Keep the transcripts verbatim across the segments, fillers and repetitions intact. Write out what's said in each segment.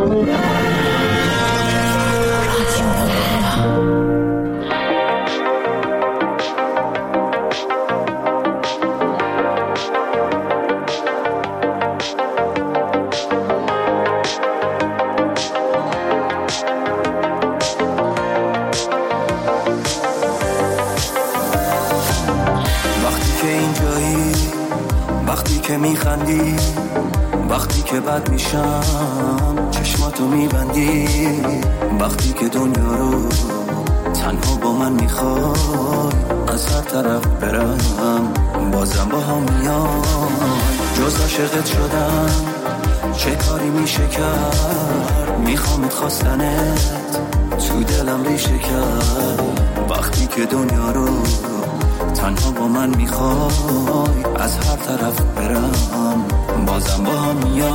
میخندی وقتی که بد میشم چشماتو میبندی وقتی که دنیا رو تنها با من میخوای از هر طرف برم بازم با هم میای جز عاشقت شدم چه کاری میشه کرد میخوامت خواستنت تو دلم ریشه کرد وقتی که دنیا رو تنها با من میخوای از هر طرف برم بازم با هم میای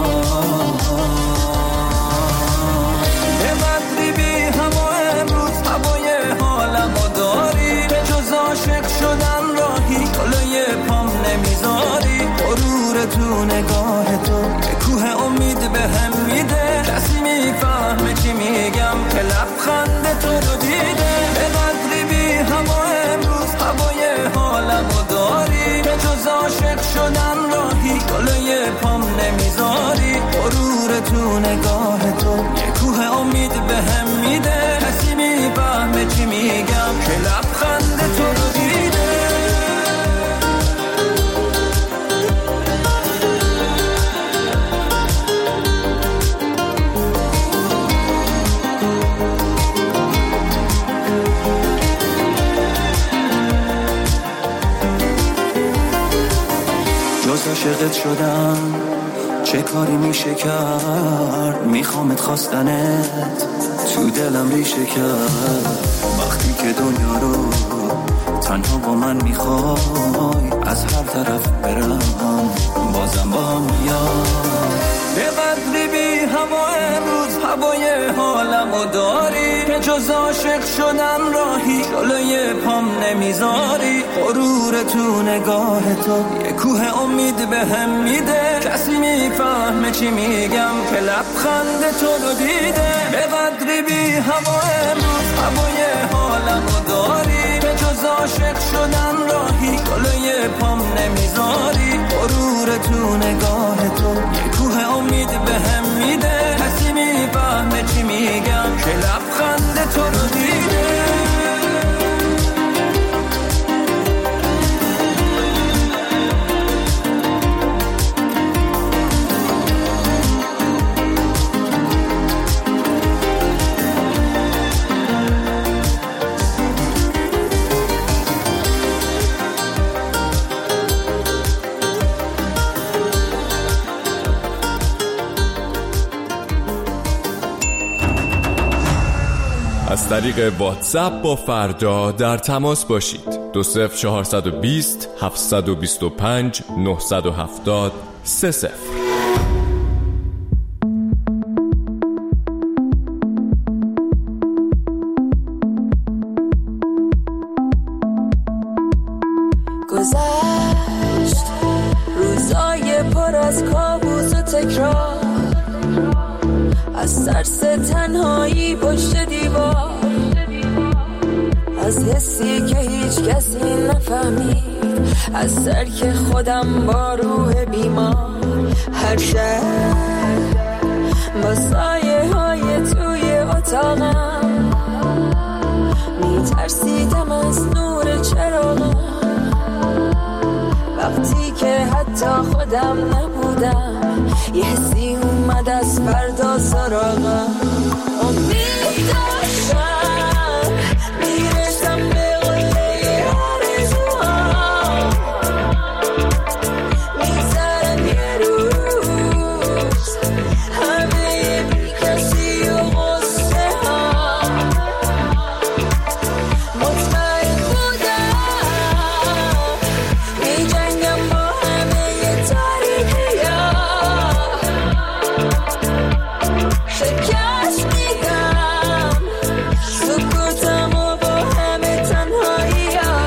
به بدری بی هوا امروز هوای حالمو داری به جز عاشق شدن راهی جلوی پام نمیذاری غرور تو نگاه تو به کوه امید به هم میده کسی میفهمه چی میگم که لبخند تو رو دیده به بدری بی هوا امروز هوای حالمو داری به جز عاشق شدن راهی جلوی پام نمیذاری غرور تو نگاه تو یه کوه امید به هم میده کسی میفهمه چی میگم که لبخند تو رو دیده جز عاشقت شدم چه کاری میشه کرد میخوامت خواستنت تو دلم ریشه کرد وقتی که دنیا رو تنها با من میخوای از هر طرف برم بازم با هم میای به قدری بی هوا امروز هوای حالمو داری که جز عاشق شدن راهی جلوی پام نمیذاری غرور تو نگاه تو یه کوه امید به هم میده کسی میفهمه چی میگم که لبخند تو رو دیده به قدری بی هوا امروز هوای حالمو داری که جز عاشق شدن راهی جلوی پام نمیذاری غرور تو نگاه تو یه کوه امید به هم میده کسی میفهمه چی میگم که لبخند تو رو دیده از طریق واتساپ با فردا در تماس باشید. دو صفر چهارصد و بیست هفتصد و بیست و پنج نهصد و هفتاد سه صفر. گذشت روزای پر از کابوس و تکرار، از ترس تنهایی پشت دیوار، از حسی که هیچ کسی نفهمید، از ترک خودم با روح بیمار. هر شب با سایه های توی اتاقم میترسیدم از نور چراغم، وقتی که حتی خودم نبودم یه حسی اومد از فردا سراغم. امید داشتم میرسم به قله آرزوام، میذارم یه روز همه بی کسی و غصه ها. مطمئن بودم میجنگم با همه تاریکی ها، شکست میدم سکوتم و با همه تنهایی ها.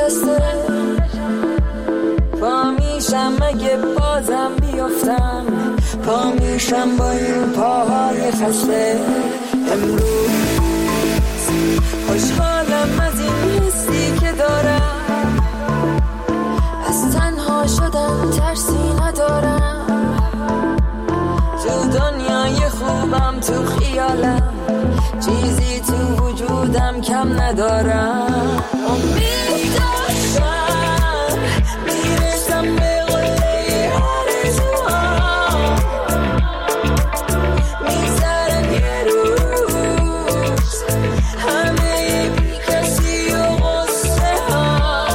نشسته، پا میشم مگه بازم بیفتم، پا میشم با این پاهای خسته. امروز خوشحالم از این حسی که دارم، از تنها شدن ترسی ندارم، تو دنیای خوبم تو خیالم، چیزی تو وجودم کم ندارم. امید داشتم میرسم به قله آرزوام، میگذرن یه روز همه بی کسی و غصه ها،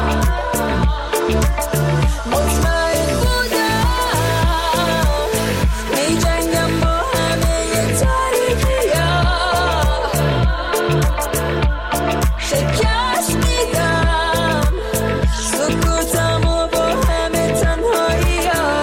مطمئن بودم میجنگم با همه تاریکی ها، شکست میدم سکوتم و با همه تنهایی ها.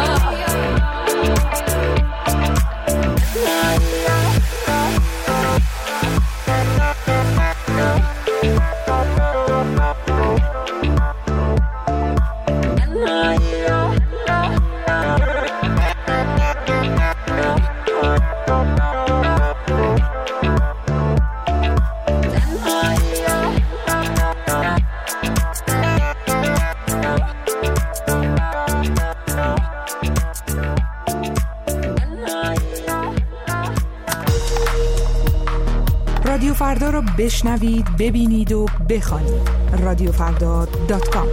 رادیو فردا رو بشنوید، ببینید و بخوانید. رادیو فردا دات کام.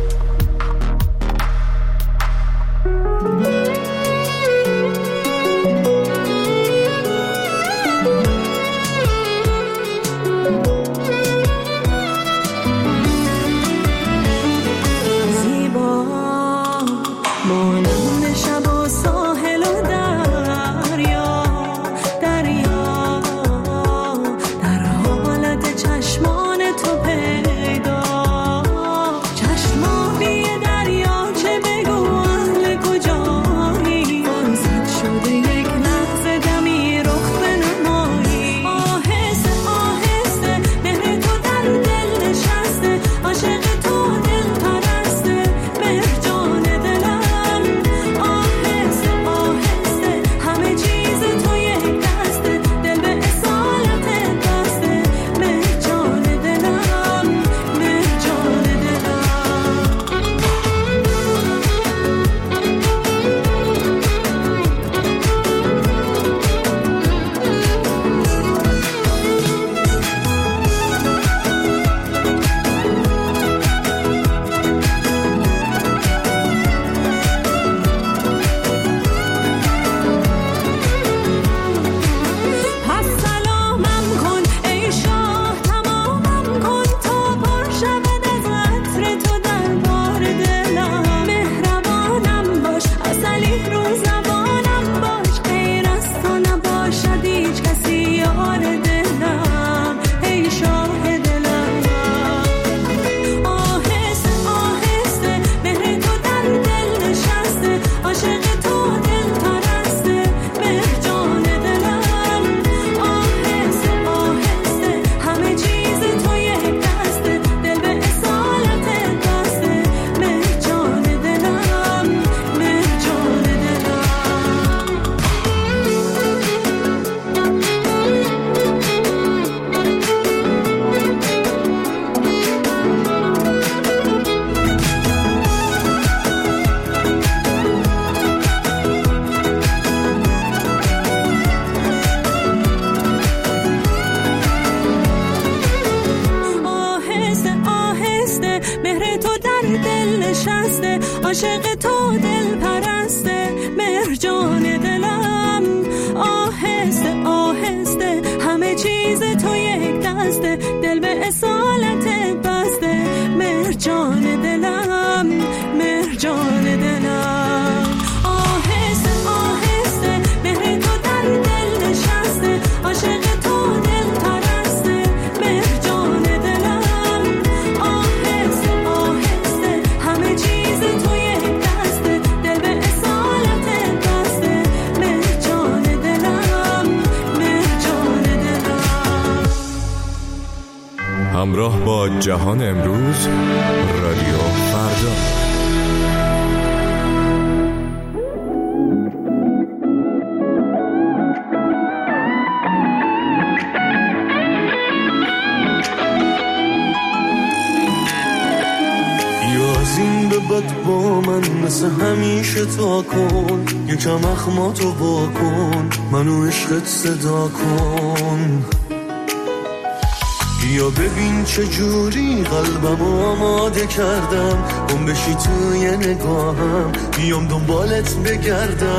زیبا مانند شب و ساحل و دریا، دریا در حالت چشمان تو پیدا، چشمانی دریا چه بگو اهل کجایی، فرصت شده یک لحظه دمی رخ بنمایی، آهسته آهسته مهر تو در دل نشسته، عاشق تو دل پرسته، مهر جان دلم، آهسته آهسته همه چیز تو یک دسته، دل به اصالت بسته، مهر جان دلم، مهر جان دلم. پس سلامم کن ای شاه، تمامم کن تا پر شود از عطر تو در بار دلم، مهربانم باش عسلی رو زبانم باش، غیر از تو نباشد هیچ کسی یار دلم، ای شاه دلم. آهسته آهسته مهر تو در دل نشسته، عاشق تو دل پرسته، مهر جان دلم، آهسته آهسته همه چیز تو یک دسته، دل به اصالت بسته، مهر جان دلم، مهر جان دلم. آهسته آهسته مهر تو در دل نشسته، عاشق تو دل پرسته، مهر جان دلم، آهسته آهسته همه چیز تو یک دسته، دل به اصالت بسته، مهر جان دلم، مهر جان دلم. آهسته آهسته مهر تو در دل نشسته، عاشق تو دل پرسته، مهر جان دلم، آهسته آهسته همه چیز تو یک دسته، دل به اصالت بسته، مهر جان دلم، مهر جان دلم. همراه با جهان امروز، رادیو فردا. بعد با من مثل همیشه تا کن، یکم اخماتو با کن، منو عشقت صدا کن. بیا ببین چه جوری قلبمو آماده کردم، گم بشی توی نگاهم، بیام دنبالت بگردم.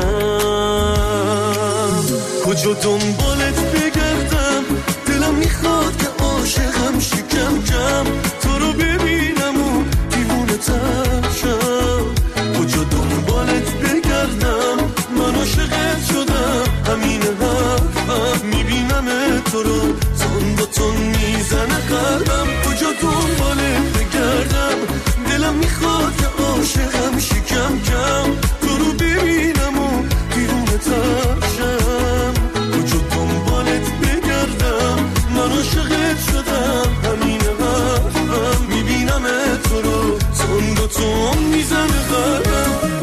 کجا دنبالت بگردم، دلم میخواد که عاشقم شی کم کم، تو رو ببینم و دیوونه تر شم. کجا دنبالت بگردم، من عاشقت شدم، همین حرفم، میبینم تو رو تون با تون میزنه قلبم. کجا دنبالت بگردم، دلم میخواد که عاشقم شی کم کم، تو رو ببینم و دیوونه تر شم. کجا دنبالت بگردم، من عاشقت شدم، همین حرفم، میبینم تو رو تون با تون میزنه قلبم.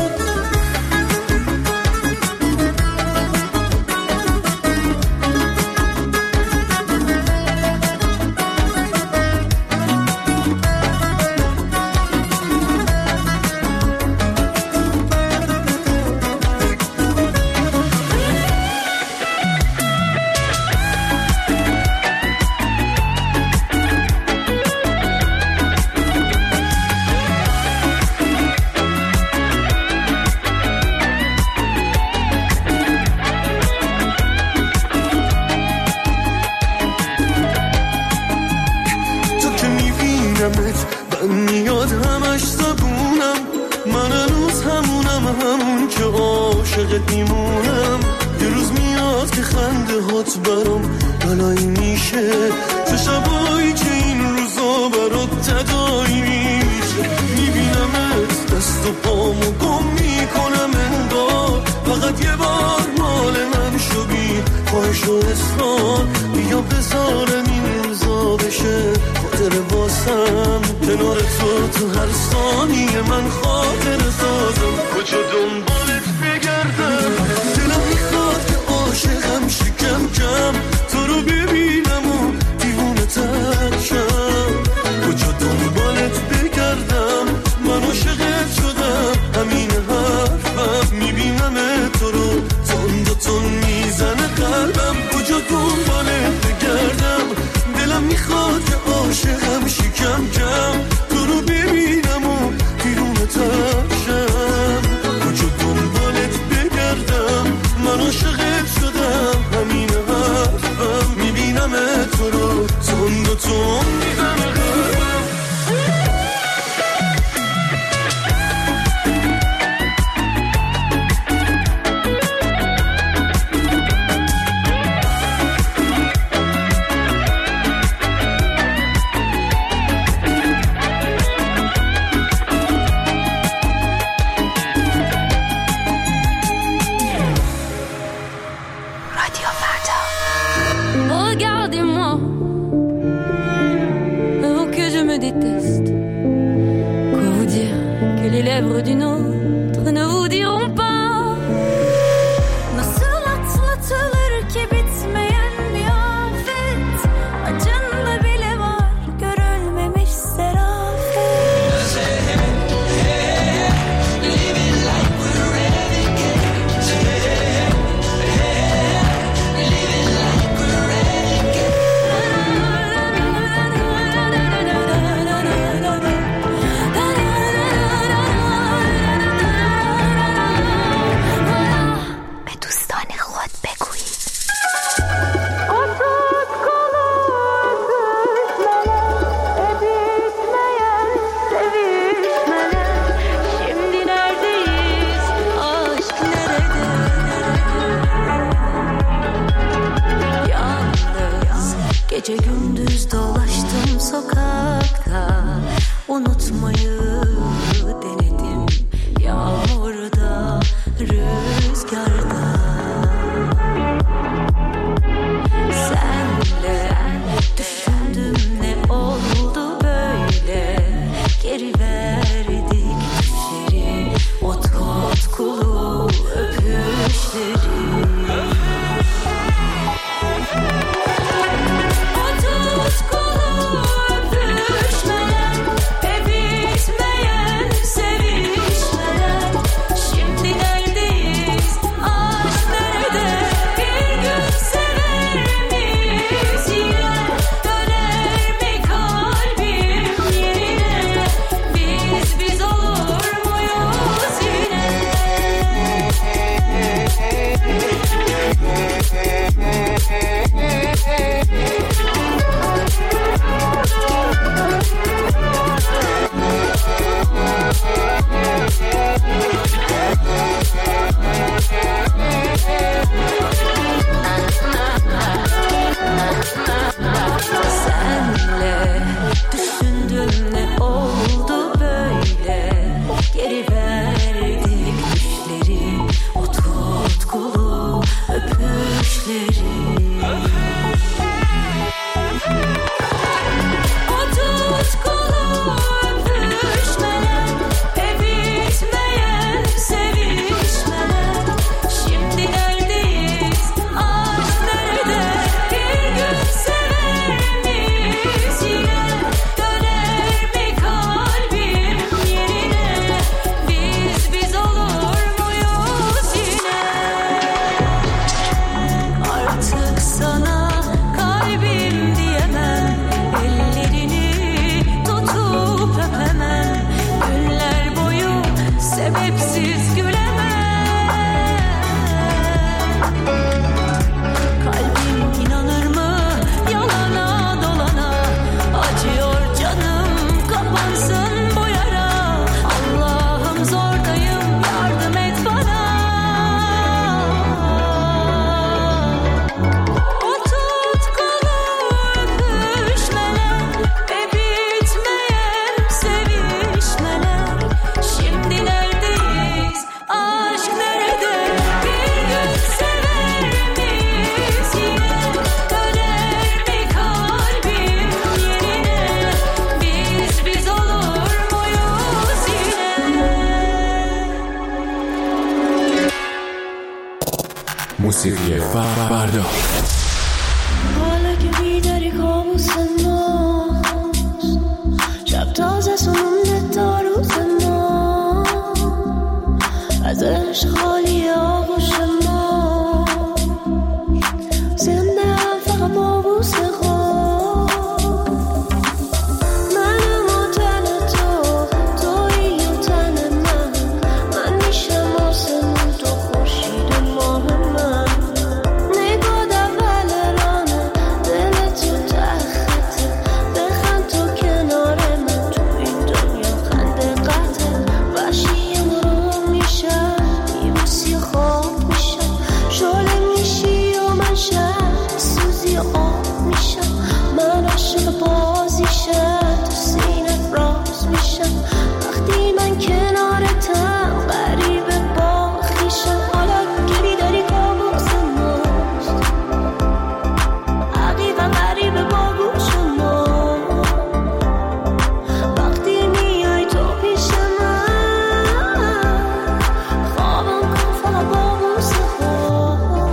من میاد همش زبونم، من هنوز همونم، همون که عاشقت میمونم. یه روز میاد که خنده هات برام بلایی میشه، چه شبایی که این روزا برات تدایی میشه. میبینمت دست و پامو گم میکنم انگار، فقط یه بار مال من شو بی خواهش و اصرار. بیا بذارم این روزا بشه خاطر واسم، کنار تو تو هر ثانیه من خاطر سازم. کجا دنبالت بگردم، دلم میخواد که عاشقم شی کم کم، تو رو ببینم و دیوونه تر شم. کجا دنبالت بگردم، من عاشقت شدم، همین حرفم، میبینم تو رو تون دو تون میزنه قلبم. کجا دنبالت بگردم، دلم میخواد که عاشقم شی کم کم، تو رو ببینم و دیوونه تر شم. کجا دنبالت بگردم، من عاشقت شدم، همین حرفم، میبینم تو رو تون دو تون میزنه قلبم. D'une autre ne vous diront pas. Nasıl atlatılır ki bitmeyen bir afet, acında bile var görülmemiş serafet. Living like we're renegades. Living like we're renegades. موسیقی فردا. حالا که بیداری کابوس ماست، شب تازه سمونده تا روز ما، از عشق خالی آغوش ما، زنده هم فقط با بوس خود. منم و تن تو، تویی و تن من، من میشم آسمون تو خورشید و ماه من. نگاه اول رانه دل تو ته خطه، بخند تو کنار من، تو این دنیا خنده قطعه. وحشی مرو میشم، میبوسی خواب میشم، شعله میشی و من شب سوزی آب میشم. من عاشق بازیشم، تو سینه راز میشم، وقتی من کنارتم غریبه با خویشم. حالا که بیداری کابوس ماست، عقیق غریبه با گوش ما، وقتی میای تو پیش من، خوابم کن فقط با بوس خود.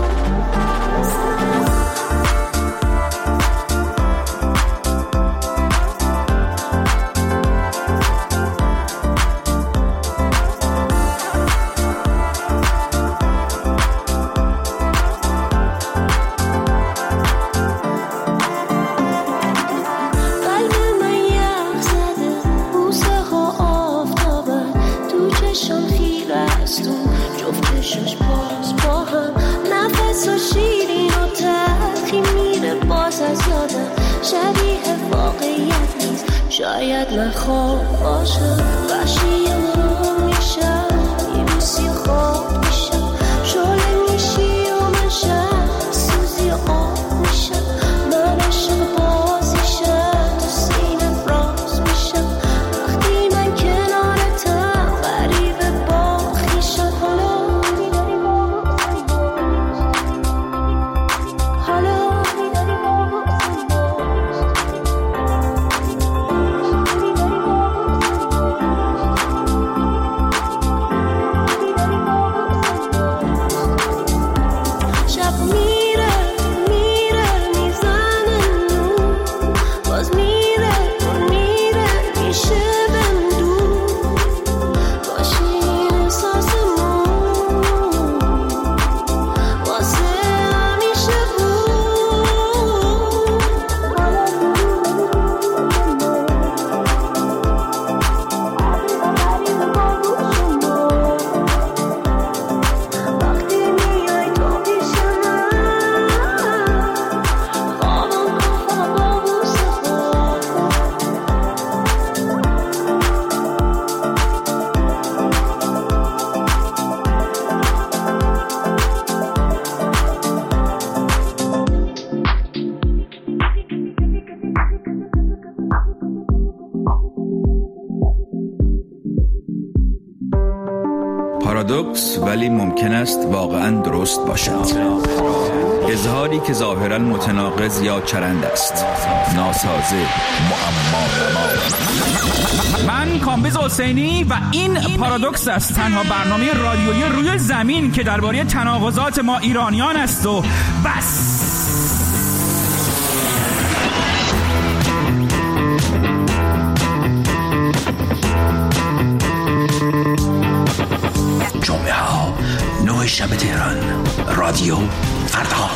قلب من یخ زده، بوسه ها آفتابن، تو چشم خیره استون، جفت چشم باز با هم، نفس و شیرین و تلخی میره باز از یادم. شبیه واقعیت نیست، شاید من خواب باشم. وحشی مرو میشم، میبوسی خواب میشم، شعله میشی و من شب سوزی آب میشم. من عاشق بازیشم، تو سینه راز میشم، وقتی من کنارتم غریبه با خویشم. حالا بیداری کابوس ماست، حالا بیداری کابوس ماست، شب میره میره میزنه نور، باز میره اون میره میشه بندور، باشین احساسمون واسه همیشه بود. حالا غریبه با گوش ما، وقتی میای تو پیش من، خوابم کن فقط با بوس خود. پارادوکس ولی ممکن است واقعا درست باشد. اظهاری که ظاهراً متناقض یا چرند است، ناسازه، معما. من کامبیز حسینی و این پارادوکس است، تنها برنامه رادیویی روی زمین که درباره تناقضات ما ایرانیان است و بس. جمعه ها نه شب تهران، رادیو فردا.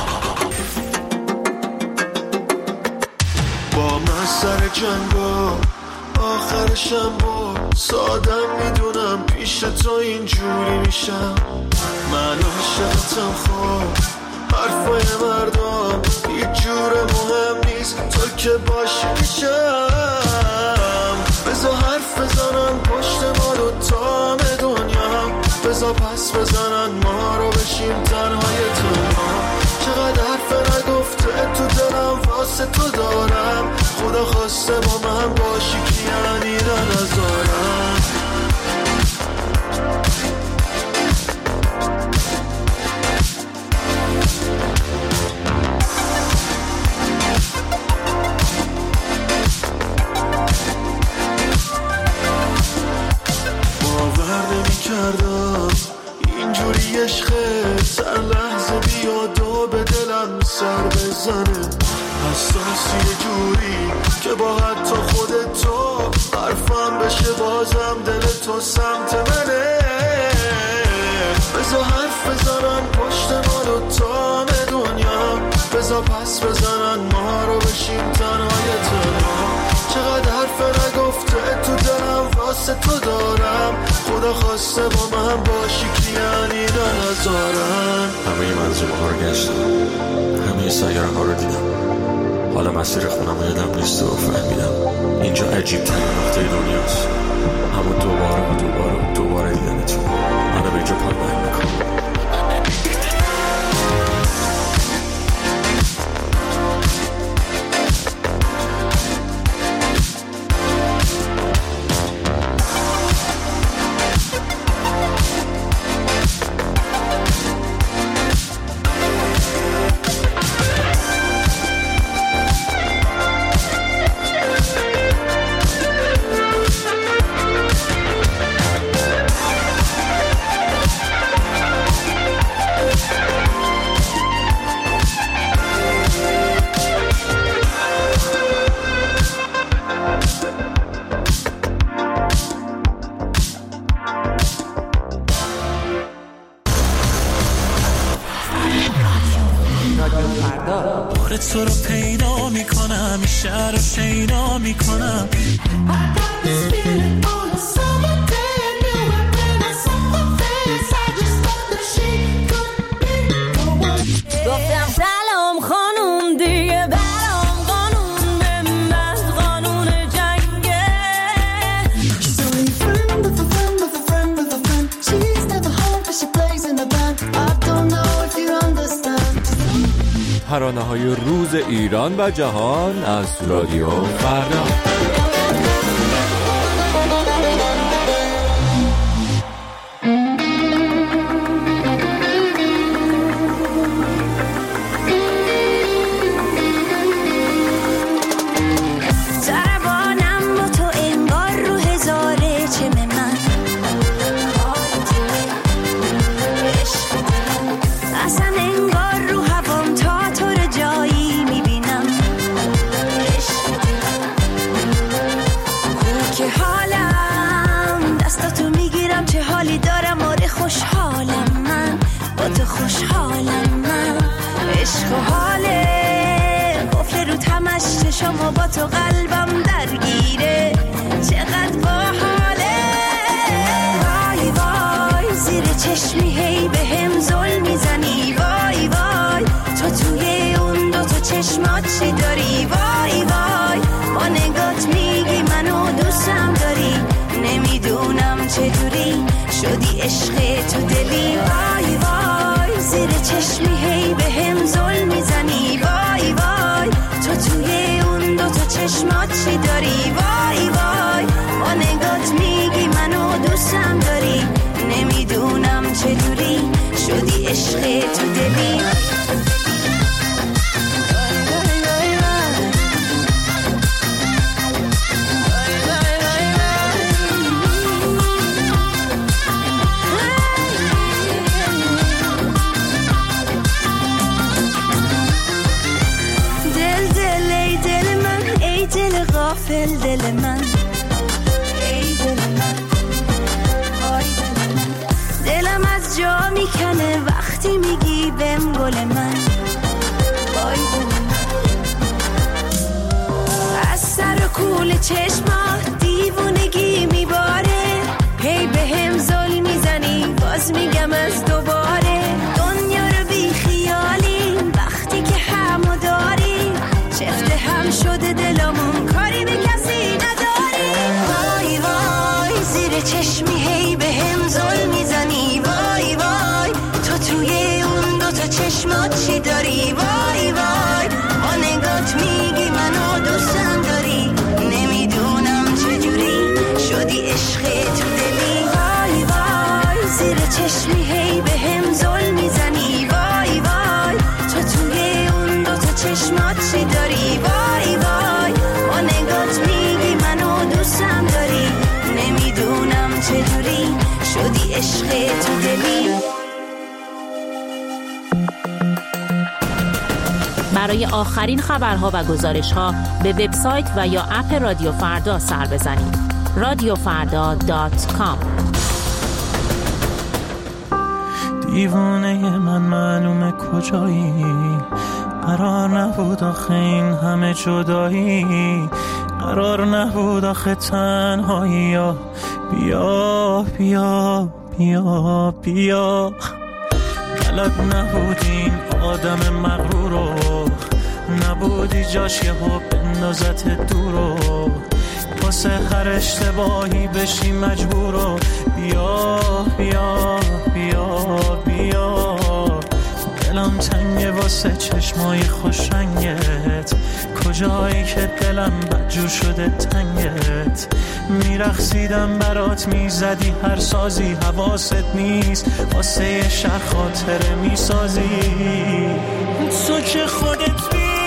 با من سر جنگا آخرشم با سادم میدونم پیش تو اینجوری میشم. من عاشقتم خواب حرفای مردم هیچ جور مهم نیست تو که باشی میشم. بذار حرف بزنن پشت ما رو تام دنیا، بذار پس بزنن ما رو بشیم تنهای تنها. چقدر حرف نگفته تو دلم واسه تو دارم، خدا خواسته با من باشی که یعنی نذارم. باور نمی کردم اینجوری عشقه سر لحظه بیاد و به دلم سر بزنه. حساسی یه جوری که با حتی خودت تو حرفم بشه بازم دل تو سمت منه. بذار حرف بزنن پشت ما رو تام دنیا، بذار پس بزنن ما رو بشیم تنهای تنها. چقدر حرف نگفته تو دلم واسه تو دارم، خدا خواسته با من باشی که یعنی نذارن. همه منظومه ها رو گشتم، همه سیاره ها رو دیدم، حالا مسیر خونم رو یادم نیست و فهمیدم اینجا عجیب ترین نقطه دنیاست. همون دوباره و دوباره و دوباره دیدنتون منو به اینجا پایمال میکنم. تو رو پیدا میکنم، این شهر رو شیدا میکنم. گفتم سلام خانوم دیگه برام قانون به من قانون جنگه. She's only a friend with a friend with a friend with a friend. She's never home but she plays in a band. I don't know if you understand. ترانه های روز ایران و جهان از رادیو فردا. شما با تو قلبم درگیره، چقدر باحاله. وای وای زیر چشمی هی به هم زل میزنی. وای وای تو توی اون دو تا چشمات چی داری؟ وای وای با نگات میگی منو دوستم داری. نمیدونم چجوری شدی عشق تو دلی. وای وای زیر چشمی هی به هم زل میزنی. وای وای تو توی اون دو تا چشمات چی داری؟ وای وای با نگات میگی منو دوستم داری. نمیدونم چجوری شدی عشق تو دلی. دل دل من، ای دل من، آی دل من. دلم از جا میکنه وقتی میگی بهم گل من، آی دل من. از سر و کول چشمات دیوونگی میباره، هی بهم زل میزنی باز میگم از دوباره. دنیا رو بی خیالی وقتی که همو داری، چفت هم شده دلمون کاری به کسی نداری. وای وای زیر چشمی هی بهم زل میزنی، وای وای تو توی اون دوتا چشمات چی داری. وای وای با نگات میگی منو دوستم داری، نمیدونم چجوری شدی عشق تو دلی. وای وای زیر چشمی هی بهم زل میزنی، وای وای تو توی اون دوتا چشمات چی داری. وای وای با نگات میگی منو دوستم داری، نمیدونم چجوری شدی عشق تو دلی. برای آخرین خبرها و گزارش‌ها به وبسایت و یا اپ رادیو فردا سر بزنید. رادیو فردا دات کام. دیوانه من معلومه کجایی، قرار نبود آخه این همه جدایی، قرار نبود آخه تنهایی. یا بیا بیا بیا بیا، بلد نبود این آدم مغرورو، نبودی جاش یه ها بندازت دورو، واسه هر اشتباهی بشی مجبورو. بیا بیا بیا بیا، دلم تنگه واسه چشمای خوش رنگت، کجایی که دلم بدجور شده تنگت. میرقصیدم برات میزدی هر سازی، حواست نیست واسه یه شهر خاطره میسازی. تو که خودت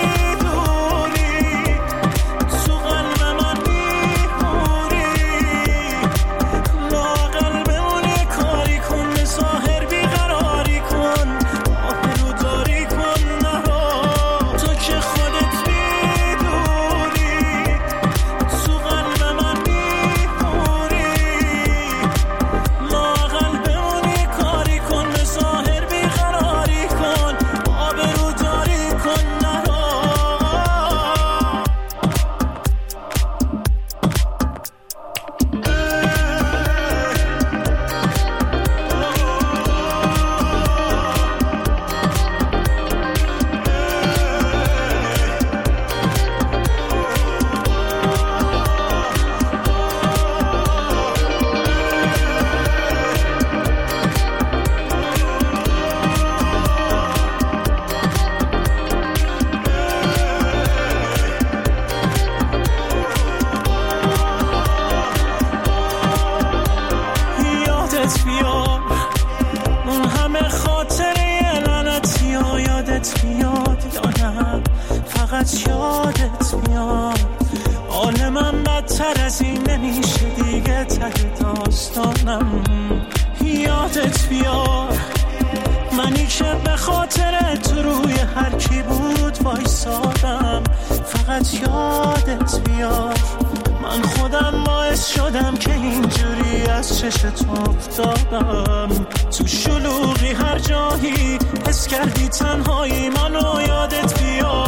یادت بیار، منی که به خاطر تو روی هر کی بود وایسادم. فقط یادت بیار، من خودم باعث شدم که اینجوری از چش تو افتادم. تو شلوغی هر جایی حس کردی تنهایی، منو یادت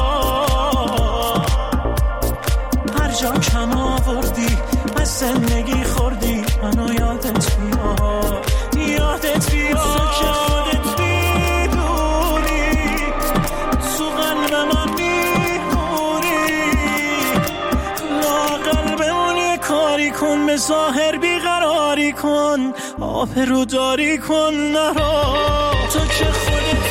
بیار. هر جا کم آوردی از زندگی خوردی، منو یادت بیار. یادت بیار که خودت بیدوری، تو قلب من بیموری. لااقل بمونی کاری کن، به ظاهر بیقراری کن، آبرو داری کن نرا. تو که خودت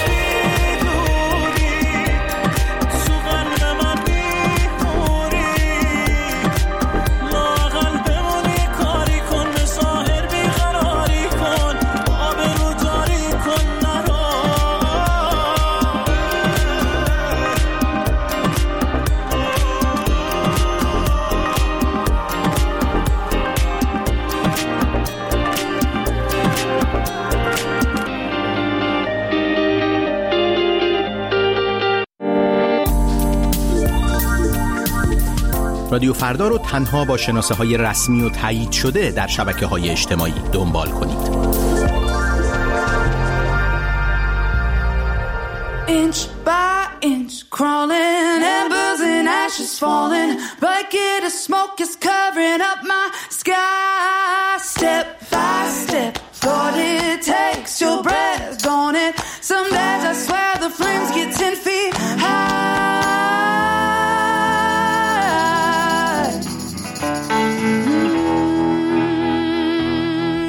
رادیو فردا رو تنها با شناسه های رسمی و تایید شده در شبکه های اجتماعی دنبال کنید. Inch by inch, crawling, embers and ashes falling. Bucket of smoke is covering up my sky. Step by step, thought it takes your breath, don't it? Some days I swear the flames get ten feet high. Mm,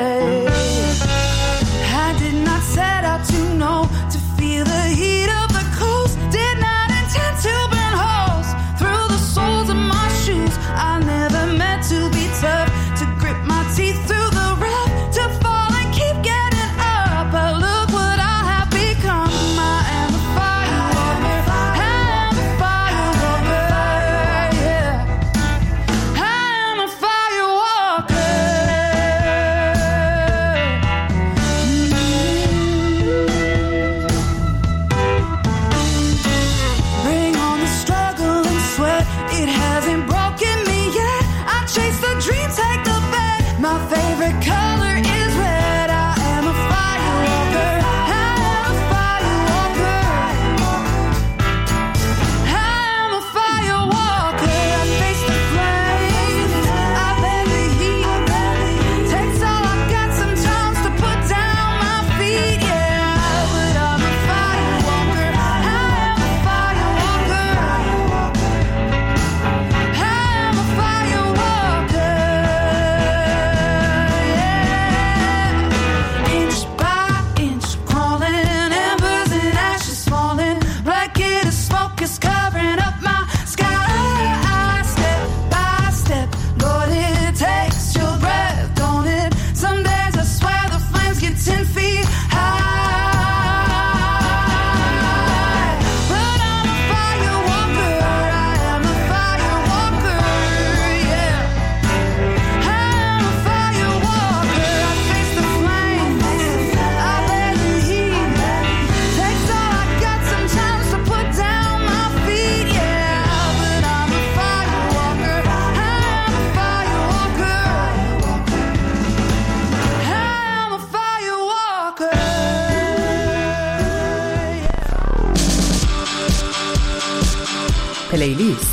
yeah, I did not set out to know. Feel the heat of the coast. Did not intend to burn holes through the soles of my shoes. I never meant to be tough, to grip my teeth through the rough, to fall and keep getting up. But look what I have become. I am a firewalker. I am a firewalker. Yeah, I am a firewalker. Bring on the struggle and sweat. It hasn't broken me yet. I chase the dream, take the bet. My favorite color is red. I am a firewalker. I am a firewalker. I am a firewalker. I face the flames. I bear the heat. Takes all I've got sometimes to put down my feet. Yeah, but I'm a firewalker. I am a firewalker. I am a firewalker. Yeah. Inch by inch, crawling, embers and ashes falling. Blanket of smoke is covering up my sky. Step by step, Lord, it takes your breath, don't it? Some days I swear the flames get ten feet high. But I'm a firewalker. I am a firewalker. Yeah, I am a firewalker. I face the flames. I bear the heat. Takes all I got sometimes to put down my feet. Yeah, but I'm a firewalker. I am a firewalker. I am a firewalker. پلیلیست.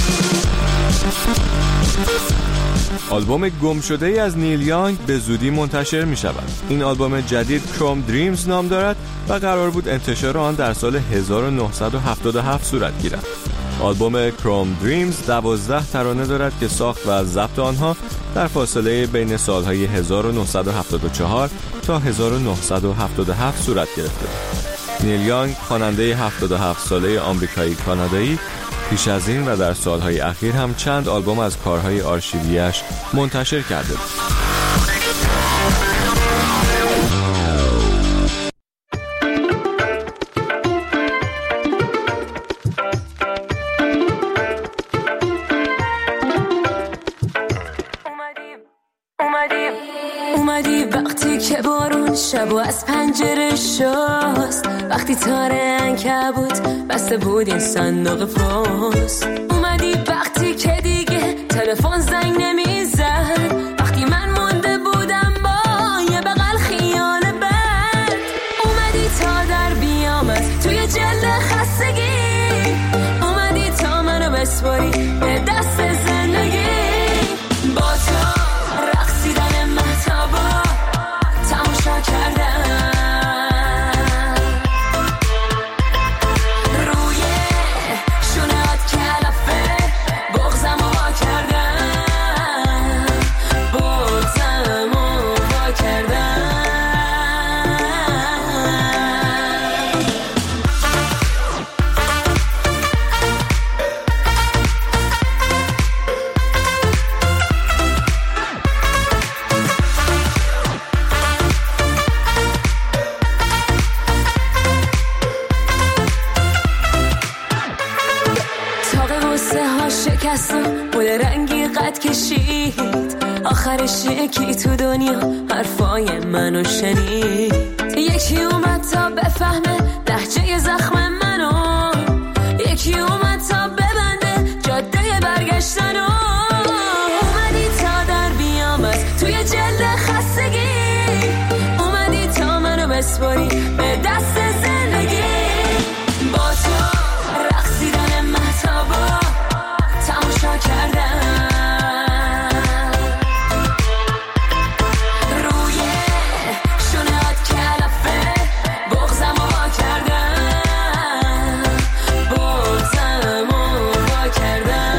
آلبوم گم شده ای از نیل یانگ به زودی منتشر می شود. این آلبوم جدید کروم دریمز نام دارد و قرار بود انتشار آن در سال هزار و نهصد و هفتاد و هفت صورت گیرد. آلبوم کروم دریمز دوازده ترانه دارد که ساخت و ضبط آنها در فاصله بین سالهای هزار و نهصد و هفتاد و چهار تا هزار و نهصد و هفتاد و هفت صورت گرفته. نیل یانگ خواننده هفتاد و هفت ساله آمریکایی کانادایی پیش از این و در سالهای اخیر هم چند آلبوم از کارهای آرشیویش منتشر کرده بود. اومدی وقتی که بارون شب و از پنجره شست، وقتی تاره عنکبوت بسته بود این صندوق پست. اومدی وقتی که دیگه تلفن زنگ نمیزد، وقتی من مونده بودم با یه بغل خیال بد. اومدی تا در بیامد توی جلد خستگی، اومدی تا منو بسپاری به دست زندگی. با تو رقصیدن مهتابا تماشا کردم، روی شونهات کلافه بغزم رو وا کردم، بغزم رو وا کردم. شکستم بود رنگی قد کشید، آخرش یکی تو دنیا حرفای منو شنید. یکی اومد تا بفهمه لهجه زخم منو، یکی اومد تا ببنده جاده برگشتن. بسپاری به دست زندگی. با تو رقصیدن مهتابا تماشا کردم، روی شونهات کلافه بغزم رو وا کردم، بغزم رو وا کردم.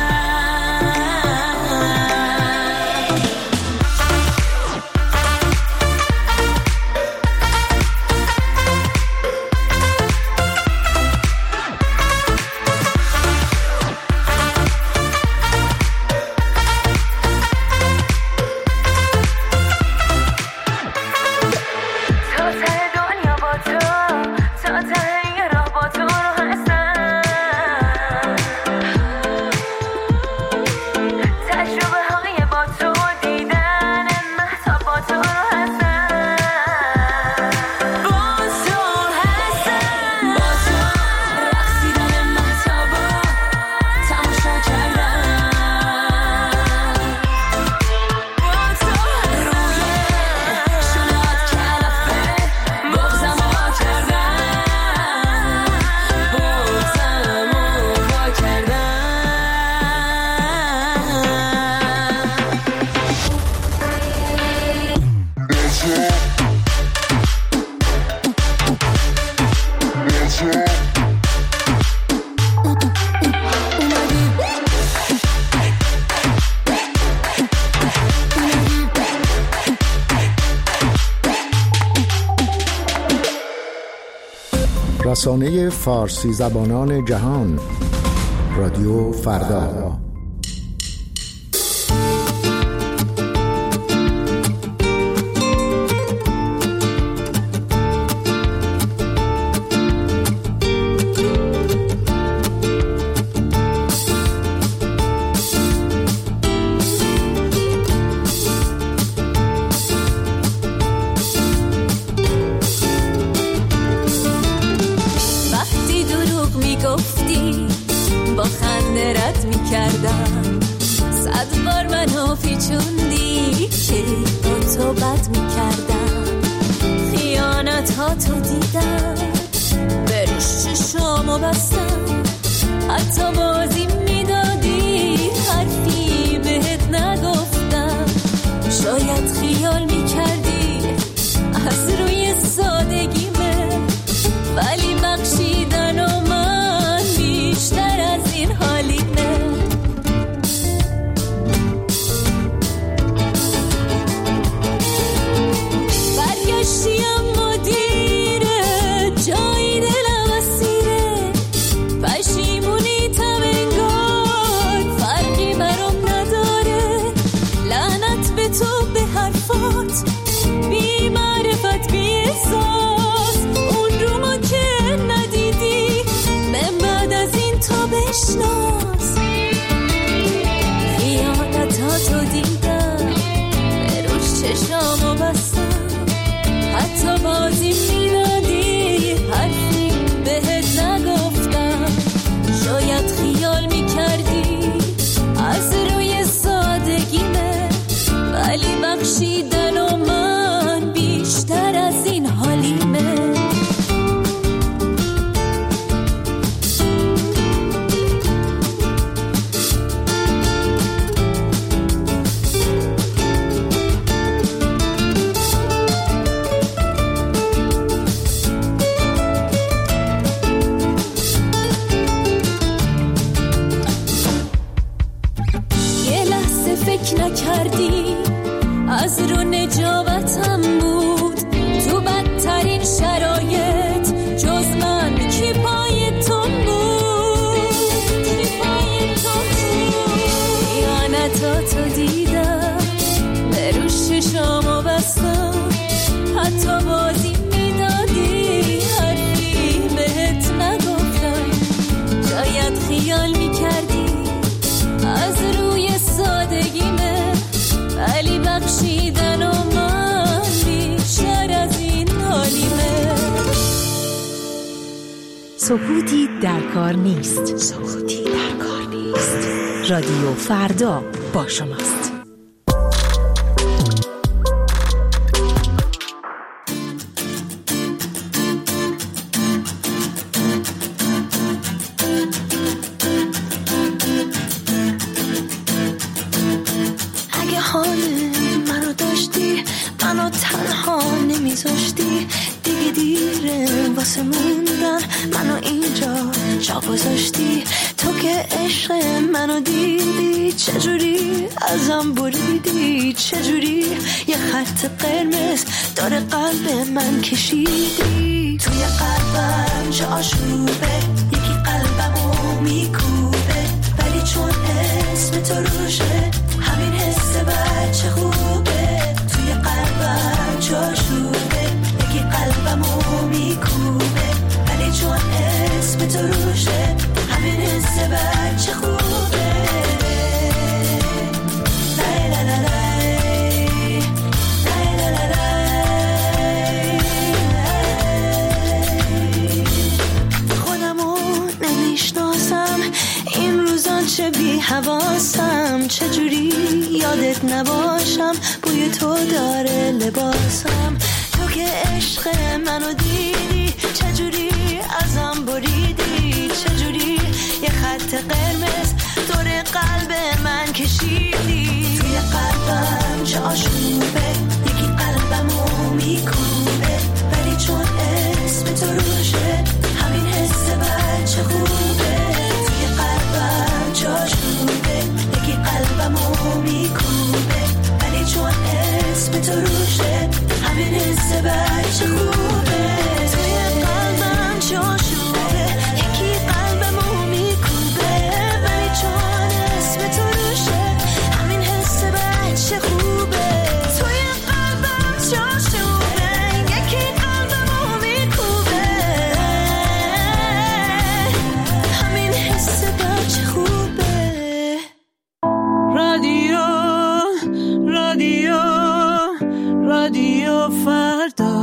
رسانه فارسی زبانان جهان، رادیو فردا. سکوتی در کار نیست. سکوتی در کار نیست. رادیو فردا با شماست. نمیذاشتی دیگه دیره واسه موندن منو اینجا جا گذاشتی. تو که عشق منو دیدی چجوری ازم بریدی، چجوری یه خط قرمز داره قلب من کشیدی. توی قلبم چه آشوبه، یکی قلبمو میکوبه، ولی چون اسم تو روشه همین حس بچه خوبه. توی قلبم چه آشوبه، یکی قلبمو میکوبه، ولی چون اسم تو روشه همین حس بچه خوبه. لای لای لای لای لای لای. خودمو نمیشناسم این روزان، چه بی حواسم، چجوری یادت نباشم بوی تو داره لباسم. تو که عشق منو دیدی چجوری ازم بریدی، چجوری یه خط قرمز دور قلب من کشیدی. توی قلبم چه آشوبه، یکی قلبمو میکوبه، ولی چون اسم تو روشه همین حس بچه خوبه. توی قلبم چه آشوبه، یکی قلبمو میکوبه، ولی چون اسم تو روشه همین حس بچه خوبه. توی قلبم چه آشوبه، یکی قلبمو میکوبه، ولی چون اسم تو روشه همین حس بچه خوبه. توی قلبم چه آشوبه، یکی قلبمو میکوبه، همین حس بچه خوبه. رادیو رادیو رادیو فردا.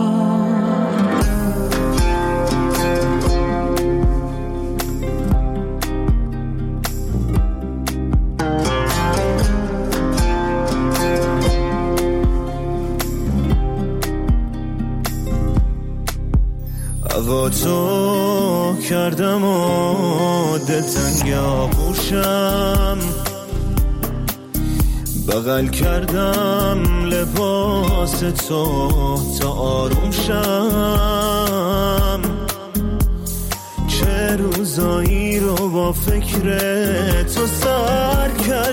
هوا تو کردم و دلتنگ آغوشم، بغل کردم لباس تو تا آروم شم. چه روزایی رو با فکر تو سر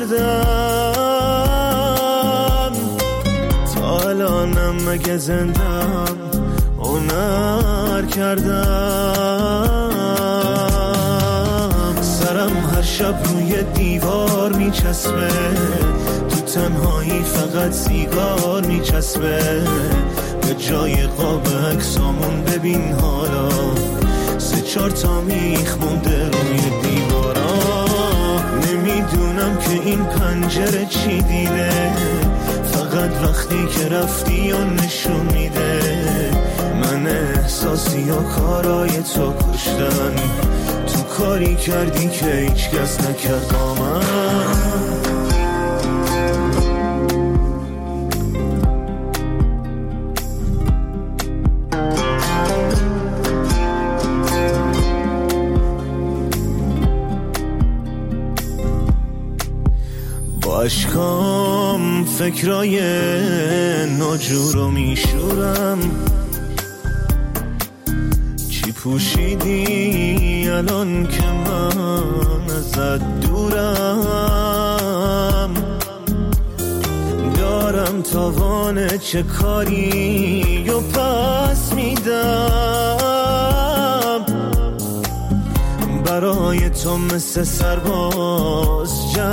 کردم، تا الانم مگه زندم هنر کردم. سرم هر شب روی دیوار میچسبه، تو تنهایی فقط سیگار میچسبه. به جای قاب عکسامون ببین حالا سه چهار تا میخ مونده روی دیوارا. نمیدونم که این پنجره چی دیده، فقط وقتی که رفتی و نشون میده من احساسی و کارای تو کشتن. تو کاری کردی که هیچ کس نکرد با من. با عشقام فکرای ناجور رو میشورم. چی پوشیدی الان که من ازت دورم؟ دارم تاوان چه کاری و پس میدم. برای تو مثل سرباز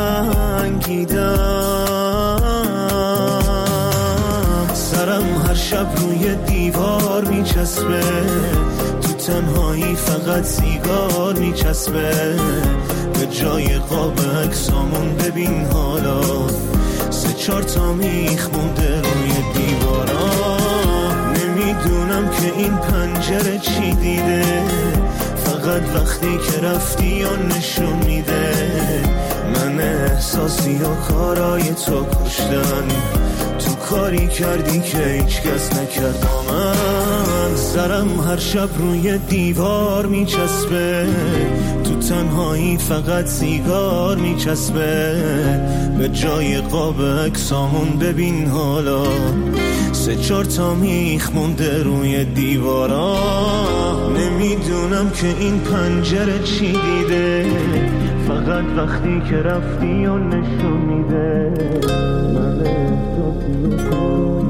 جنگیدم. سرم هر شب روی دیوار میچسبه، تو تنهایی فقط سیگار میچسبه. به جای قاب عکسامون ببین حالا سه چهار تا میخ مونده روی دیوارا. نمیدونم که این پنجره چی دیده، فقط وقتی که رفتی و نشون میده من احساسی و کارای تو کشتن. تو کاری کردی که هیچ کس نکرد با من. سرم هر شب روی دیوار میچسبه، تو تنهایی فقط سیگار میچسبه، به جای قاب اکسامون ببین حالا سه چار تا میخ مونده روی دیوارا. نمیدونم که این پنجره چی دیده، فقط وقتی که رفتی و نشون میده من احساسی رو.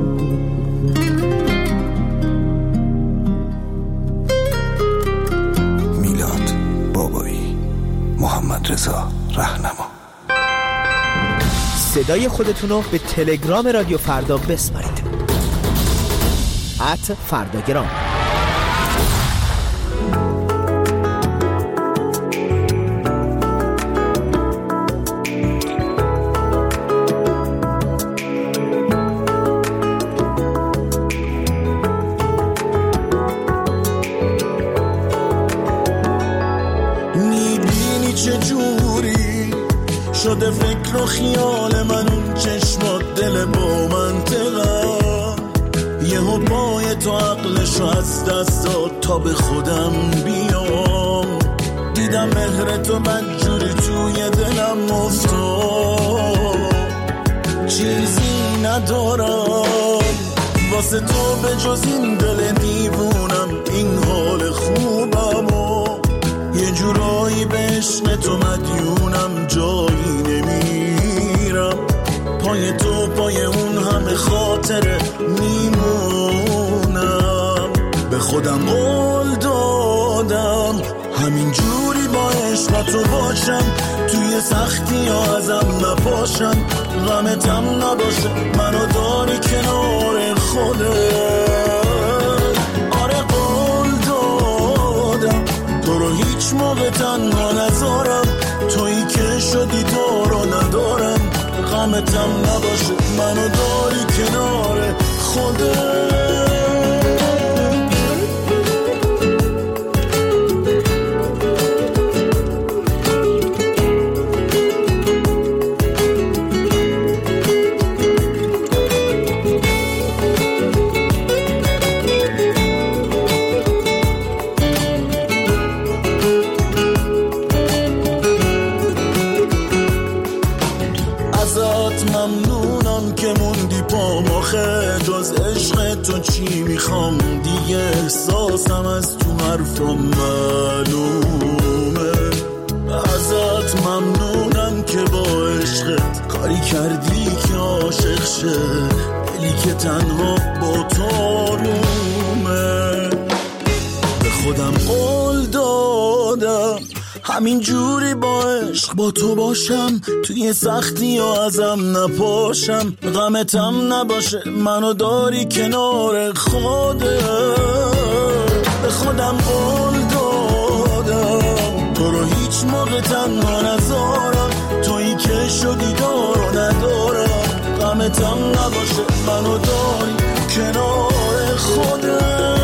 میلاد بابایی، محمد رضا رهنما. صدای خودتون رو به تلگرام رادیو فردا بسپارید. ات فرداگرام. میبینی چه جوری شده فکر و خیال من، اون چشمات دل با منطقه، یهو پای تو عقلشو از دست داد تا به خودم بیام. دیدم مهر تو بدجوری توی دلم افتاد، چیزی ندارم واسه تو به جز این دل دیوونم، این حال خوبم و یه جورایی به عشق تو مدیونم، جایی نمیرم پای تو، پای اون همه خاطره میمونم. به خودم قول دادم همین جوری با عشق تو باشم، توی سختی ها ازم نپاشم، غمتم نباشه منو داری کنار خودت. آره قول دادم تو رو هیچ موقع تنها نذارم، تویی که شدی دار و ندارم، غمتم نباشه منو داری کنار خودت. ممنونم که موندی پا مخه، جز عشق تو چی میخوام دیگه، احساسم از تو حرفم معلومه. ازت ممنونم که با عشقت کاری کردی که عاشق شه، دلی که تنها با تو آرومه. به خودم قول دادم همین جوری با عشق با تو باشم، توی سختی ها ازم نپاشم، غمتم نباشه منو داری کنار خودت. به خودم قول دادم تو رو هیچ موقع تنها نذارم، تویی که شدی دار و ندارم، غمتم نباشه منو داری کنار خودت.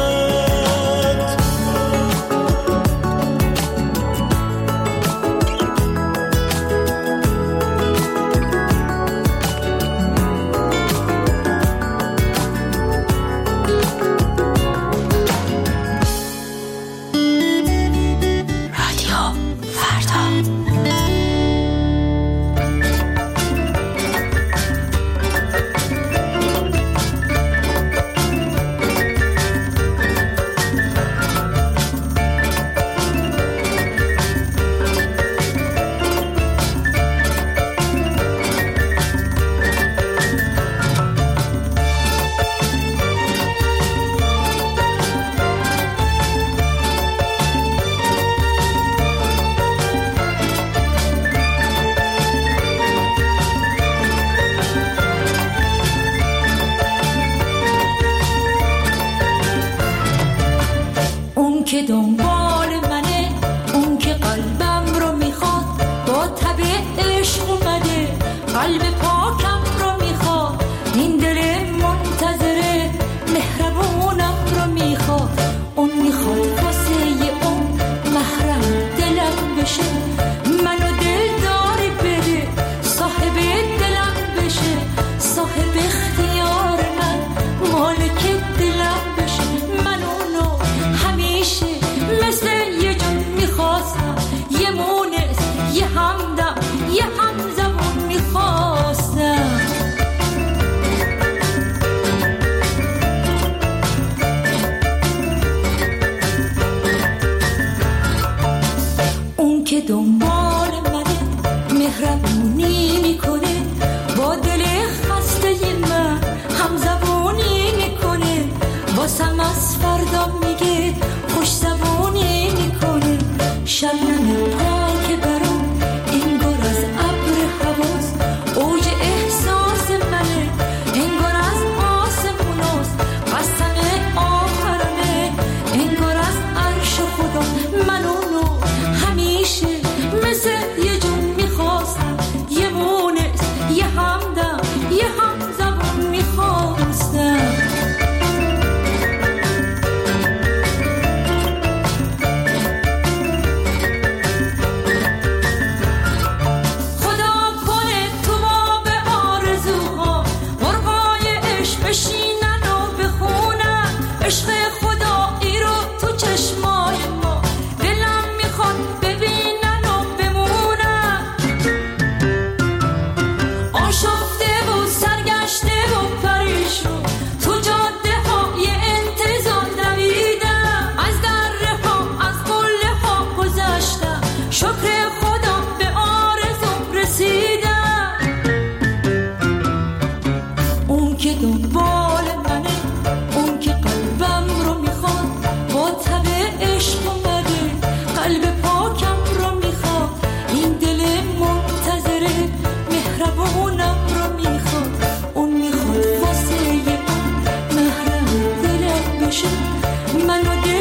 که دنبال منه، اون که قلبم رو میخواد، با تب عشق اومده قلب پاکم رو میخواد، این دل منتظره مهربونم رو میخواد، اون میخواد واسه اون محرم دلم بشه، منو دل داری بده صاحب دلم بشه، صاحب اختیار من مالک دلم بشه، من اونو دنبال منه مهربونی میکنه با دل خسته من هم زبونی میکنه واسم از فردا میگه خوش زبونی میکنه شبنم پاک برام انگار از ابر حواس اوج احساس منه انگار از آسموناست قسم آخرمه انگار از عرش خدا منونو همیشه مثل یه جون میخواستم یه مونس یه همدم یه هم زبون میخواستم عشق خدایی رو تو چشمای ما دلم میخواد ببینن و بمونن آشفته و سرگشته و پریشون تو جاده های انتظار دویدم از دره ها از قله ها گذشتم شکر خدا به آرزوم رسیدم اون که دنبال منه اون که قلبم رو میخواد با تب عشق اومده قلب پاکم رو میخواد این دل منتظره مهربونم رو میخواد اون میخواد واسه من محرم دلم بشه منو